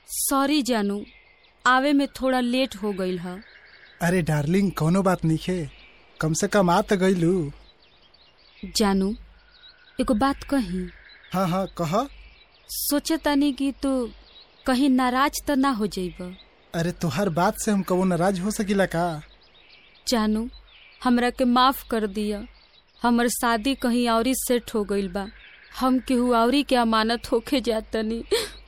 Sorry जानू, आवे में थोड़ा लेट हो गईल ह। अरे डार्लिंग कोनो बात नहीं है, कम से कम आ तो गईलू। जानू एगो बात कही। हाँ हाँ कह। सोचे तानी कि तू कहीं नाराज तो ना हो जाइब। अरे तुहार बात से हम कबो नाराज हो सकीला का? जानू हमरा के माफ कर दिया, हमर शादी कहीं औरी सेट हो गईल बा, हम केहू औरी के अमानत होके जातनी।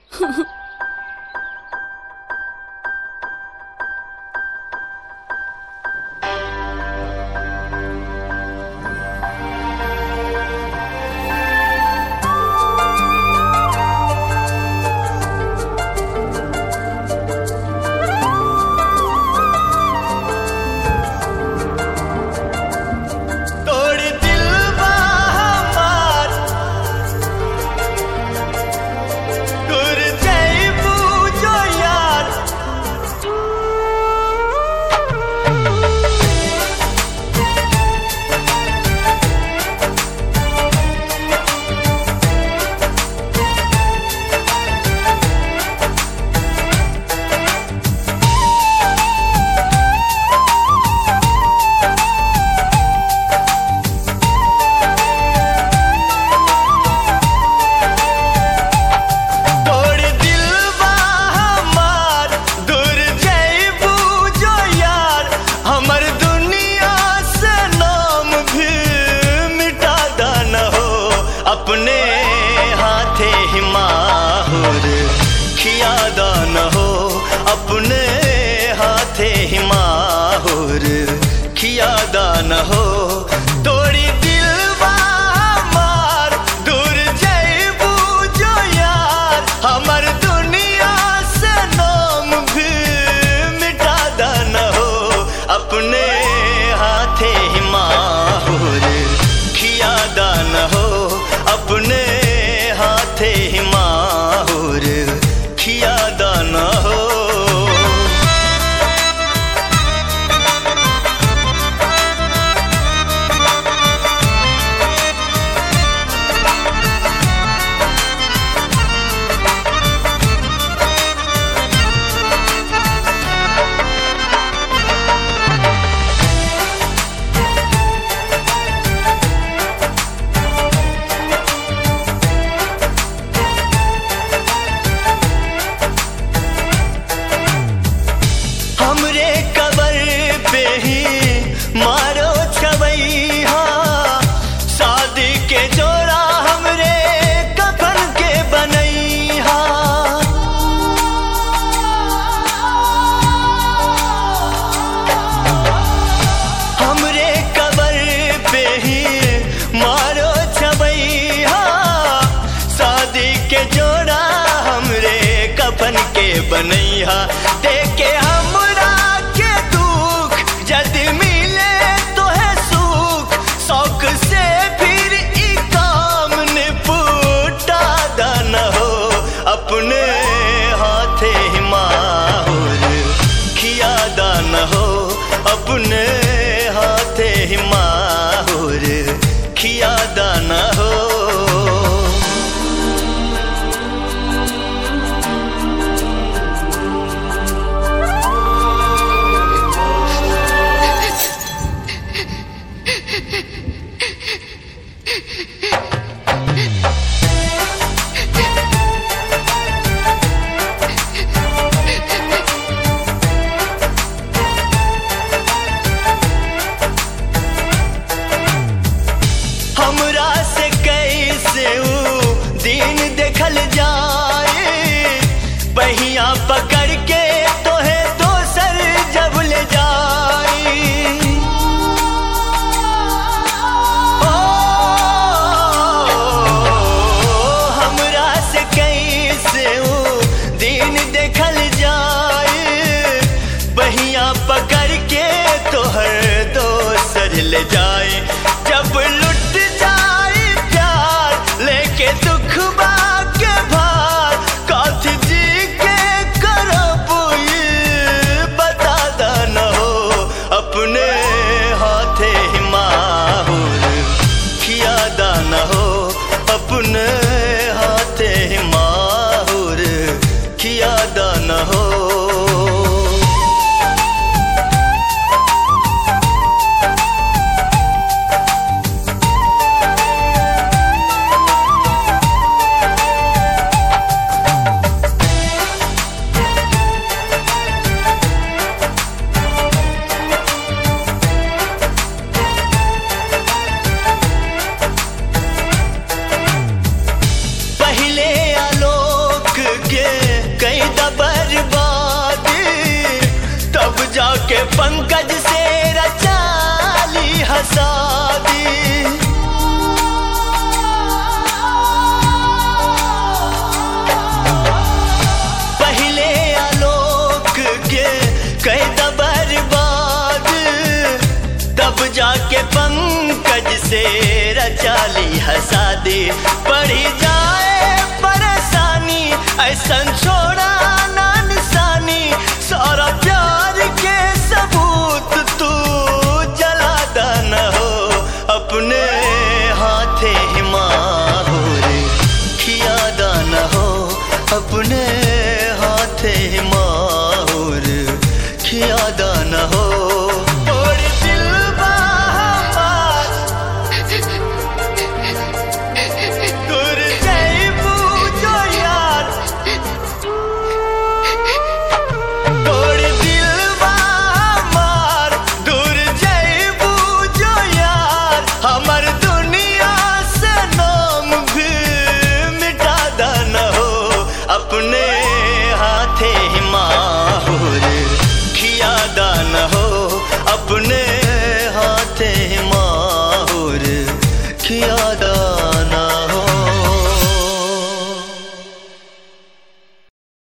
अपने हाथे हिमाहुर खियादा न हो, अपने हाथे हिमाहुर खियादा न हो। तोड़ी दिलवा मार दूर जैबू जो यार, हमर दुनिया से नाम भी मिटादा न हो। अपने हाथे हिमाहुर खियादा न हो, अपने हाथे हिमाहुर खियादा न हो। हमरे कबर पे ही मारो छवैया, शादी के जोड़ा हमरे कफन के बनैया। हमरे कबर पे ही मारो छवैया, शादी के जोड़ा हमरे कफन के बनैया। देखे हमरा के दुख जद मिले तो है सुख, शौक से फिर ई काम निपटादा न हो। अपने हाथे हिमाहुर खियादा न हो, अपने हाथे हिमाहुर खियादा न हो। कराली है शादी बढ़ी जाए परेशानी ऐसन छोड़ा ना निशानी सारा प्यार के सबूत तू जला देना हो अपने हाथे माहौर खिया देना हो अपने हाथे